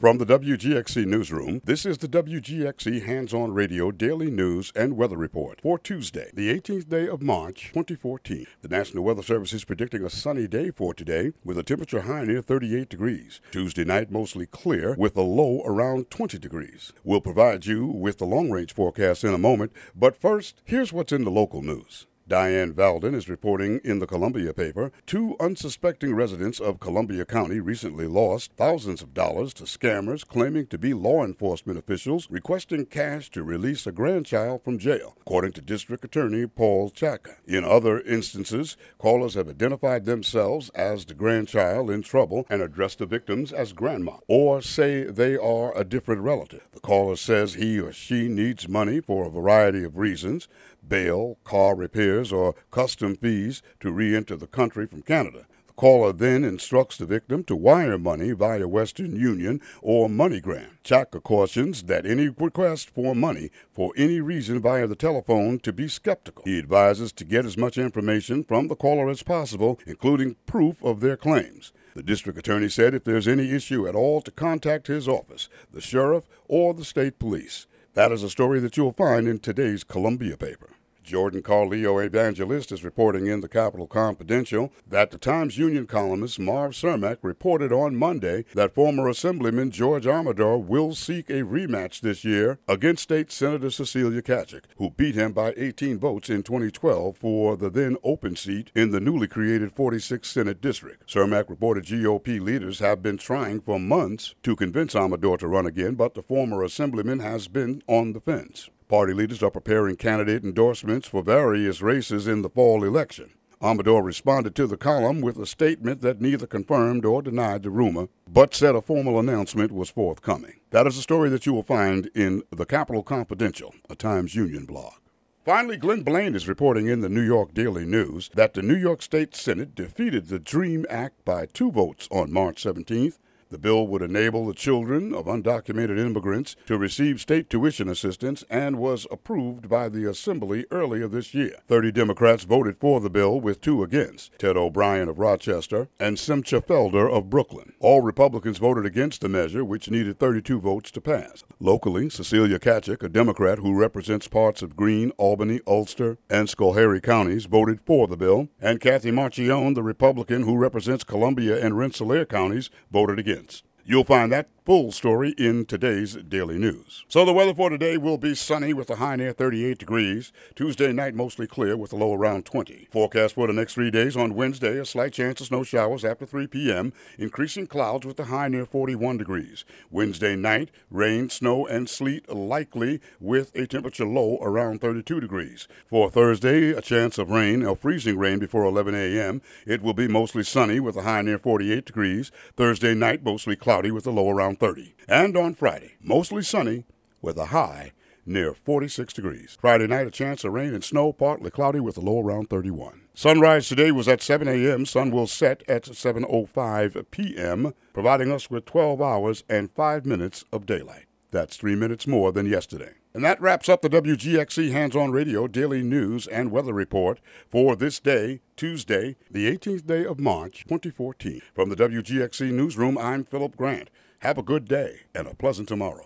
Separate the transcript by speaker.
Speaker 1: From the WGXC Newsroom, this is the WGXC Hands-On Radio Daily News and Weather Report for Tuesday, the 18th day of March, 2014. The National Weather Service is predicting a sunny day for today with a temperature high near 38 degrees. Tuesday night mostly clear with a low around 20 degrees. We'll provide you with the long-range forecast in a moment, but first, here's what's in the local news. Diane Valden is reporting in the Columbia paper, 2 unsuspecting residents of Columbia County recently lost thousands of dollars to scammers claiming to be law enforcement officials requesting cash to release a grandchild from jail, according to District Attorney Paul Chaka. In other instances, callers have identified themselves as the grandchild in trouble and addressed the victims as grandma, or say they are a different relative. The caller says he or she needs money for a variety of reasons: bail, car repairs, or custom fees to re-enter the country from Canada. The caller then instructs the victim to wire money via Western Union or MoneyGram. Chaka cautions that any request for money for any reason via the telephone to be skeptical. He advises to get as much information from the caller as possible, including proof of their claims. The district attorney said if there's any issue at all to contact his office, the sheriff, or the state police. That is a story that you'll find in today's Columbia paper. Jordan Carleo Evangelist is reporting in the Capital Confidential that the Times-Union columnist Marv Cermak reported on Monday that former Assemblyman George Amador will seek a rematch this year against State Senator Cecilia Kachik, who beat him by 18 votes in 2012 for the then open seat in the newly created 46th Senate District. Cermak reported GOP leaders have been trying for months to convince Amador to run again, but the former Assemblyman has been on the fence. Party leaders are preparing candidate endorsements for various races in the fall election. Amador responded to the column with a statement that neither confirmed or denied the rumor, but said a formal announcement was forthcoming. That is a story that you will find in the Capital Confidential, a Times-Union blog. Finally, Glenn Blaine is reporting in the New York Daily News that the New York State Senate defeated the DREAM Act by 2 votes on March 17th. The bill would enable the children of undocumented immigrants to receive state tuition assistance and was approved by the Assembly earlier this year. 30 Democrats voted for the bill with 2 against: Ted O'Brien of Rochester and Simcha Felder of Brooklyn. All Republicans voted against the measure, which needed 32 votes to pass. Locally, Cecilia Kachik, a Democrat who represents parts of Greene, Albany, Ulster, and Schoharie counties, voted for the bill, and Kathy Marchione, the Republican who represents Columbia and Rensselaer counties, voted against. You'll find that full story in today's Daily News. So the weather for today will be sunny with a high near 38 degrees. Tuesday night mostly clear with a low around 20. Forecast for the next 3 days: on Wednesday, a slight chance of snow showers after 3 p.m., increasing clouds with a high near 41 degrees. Wednesday night, rain, snow, and sleet likely with a temperature low around 32 degrees. For Thursday, a chance of rain or freezing rain before 11 a.m. It will be mostly sunny with a high near 48 degrees. Thursday night, mostly cloudy with a low around 30. And on Friday, mostly sunny with a high near 46 degrees. Friday night, a chance of rain and snow, partly cloudy with a low around 31. Sunrise today was at 7 a.m. Sun will set at 7:05 p.m., providing us with 12 hours and 5 minutes of daylight. That's 3 minutes more than yesterday. And that wraps up the WGXC Hands-On Radio Daily News and Weather Report for this day, Tuesday, the 18th day of March, 2014. From the WGXC Newsroom, I'm Philip Grant. Have a good day and a pleasant tomorrow.